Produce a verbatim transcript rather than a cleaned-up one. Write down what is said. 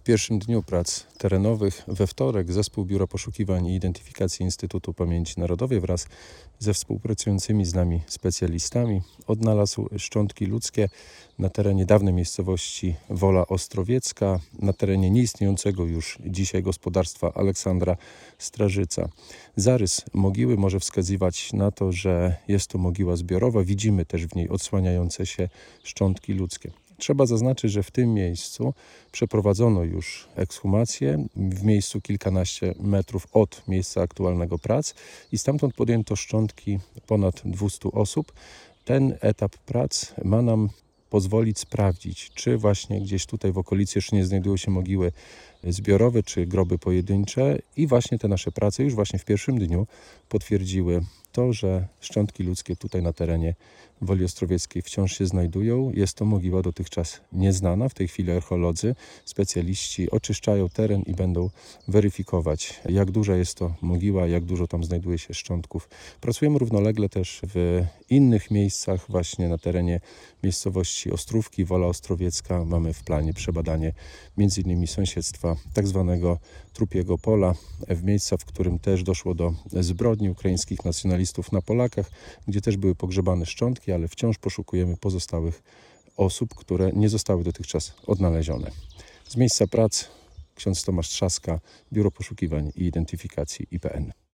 pierwszym dniu prac terenowych we wtorek zespół Biura Poszukiwań i Identyfikacji Instytutu Pamięci Narodowej wraz ze współpracującymi z nami specjalistami odnalazł szczątki ludzkie na terenie dawnej miejscowości Wola Ostrowiecka, na terenie nieistniejącego już dzisiaj gospodarstwa Aleksandra Strażyca. Zarys mogiły może wskazywać na to, że jest to mogiła zbiorowa. Widzimy też w niej odsłaniające się szczątki ludzkie. Trzeba zaznaczyć, że w tym miejscu przeprowadzono już ekshumację w miejscu kilkanaście metrów od miejsca aktualnego prac i stamtąd podjęto szczątki ponad dwustu osób. Ten etap prac ma nam pozwolić sprawdzić, czy właśnie gdzieś tutaj w okolicy jeszcze nie znajdują się mogiły zbiorowe, czy groby pojedyncze i właśnie te nasze prace już właśnie w pierwszym dniu potwierdziły to, że szczątki ludzkie tutaj na terenie Woli Ostrowieckiej wciąż się znajdują. Jest to mogiła dotychczas nieznana. W tej chwili archeolodzy, specjaliści oczyszczają teren i będą weryfikować, jak duża jest to mogiła, jak dużo tam znajduje się szczątków. Pracujemy równolegle też w innych miejscach, właśnie na terenie miejscowości Ostrówki, Wola Ostrowiecka. Mamy w planie przebadanie między innymi sąsiedztwa tak zwanego Trupiego Pola, w miejsca, w którym też doszło do zbrodni ukraińskich nacjonalistów na Polakach, gdzie też były pogrzebane szczątki, ale wciąż poszukujemy pozostałych osób, które nie zostały dotychczas odnalezione. Z miejsca prac ksiądz Tomasz Trzaska, Biuro Poszukiwań i Identyfikacji I P N.